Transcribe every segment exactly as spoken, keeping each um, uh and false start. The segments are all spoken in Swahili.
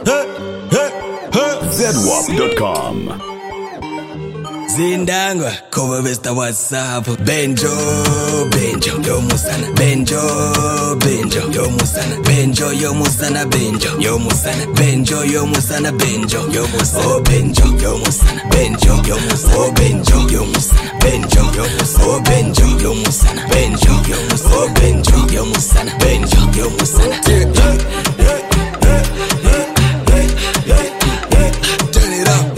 Z W A P dot com. Zindangwa, cover Mister WhatsApp. Benjo, Benjo, yo musana. Benjo, Benjo, yo musana. Benjo, yo musana. Benjo, yo musana. Benjo, yo musana. Benjo, yo musana. Oh Benjo, yo musana. Benjo, yo musana. Oh Benjo, yo musana. Benjo, yo musana. Oh Benjo, yo musana. Benjo, yo musana. Oh Benjo, yo musana. Benjo, yo musana. Turn it up.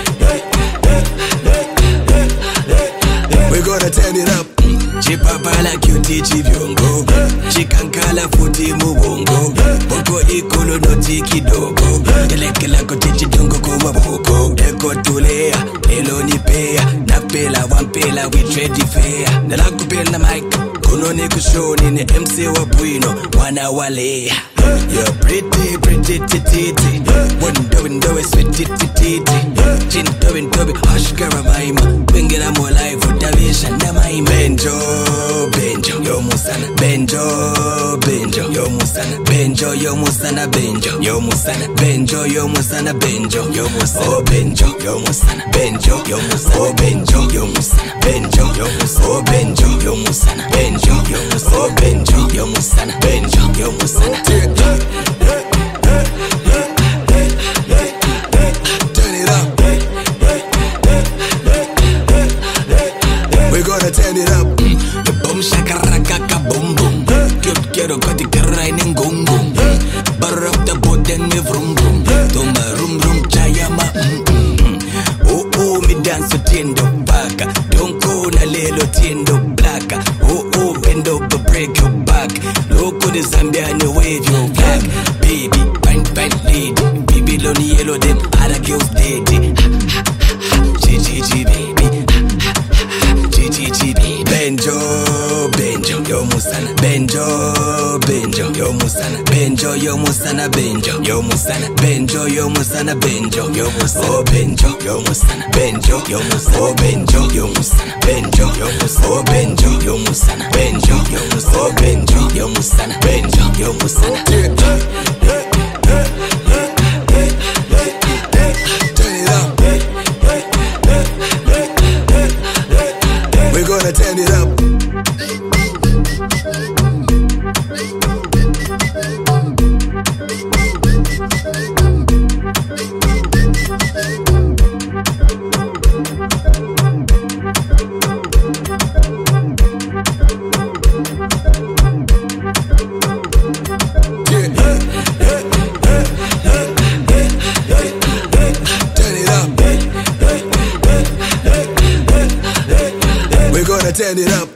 We're gonna turn it up. Chipapala cutie chivyongo, chikankala futi mubongo, boko ikolo noti kidogo, telekela kote chidongo kuma boko, eko tulea, elo nipea, napela wampela we trade fair, nalakupela mic, kunone kushoni ne M C wa Bwino, wana walea. You're pretty, pretty, titty. Window, window, sweet, titty, titty. Chin, tobin, tobin, hush, karamaima. Bring it on more life, for Davisha, Namaima. Benjo, Benjo, yo musana. Benjo, Benjo, yo musana. Benjo, yo musana. Benjo, yo musana. Benjo, yo musana. Benjo, yo musana. Oh, Benjo, yo musana. Benjo, yo musana. Oh, Benjo, yo musana. Benjo, yo musana. Oh, Benjo, yo musana. Benjo, yo musana. Oh, Benjo, yo musana. Benjo, yo musana. Turn it up. We're gonna turn it up. The boom shakaraka boom boom. Cute quiero kati karainin gum gum. Bar up the boat and me vroom vroom. Toma room room chayama. Oh oh me dance to tiendo baka. Don't go na lelo tiendo blaka. Oh oh bend over break your back. Loco de Zambia and wave your flag. Baby, fine, fine lady. Baby, lonely yellow, them other girls dead. G G G, baby. G G G, baby. Benjo, Benjo, yo musana. Benjo, Benjo, yo musana. Benjo, yo musana. Benjo, yo musana. Benjo, yo musana. Benjo, yo musana. Oh, Benjo, yo musana. Benjo, yo musana. Oh, Benjo, yo musana. Benjo, yo musana. Oh, Benjo, yo musana. Benjo, yo musana. Oh, Benjo, yo musana. Benjo, yo musana. Turn it up. We're gonna turn it up. Turn it up.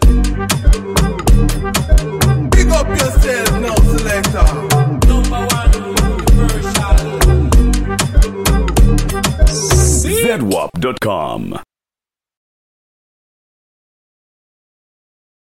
Pick up yourself now, selector. Number one universal. Z W A P dot com.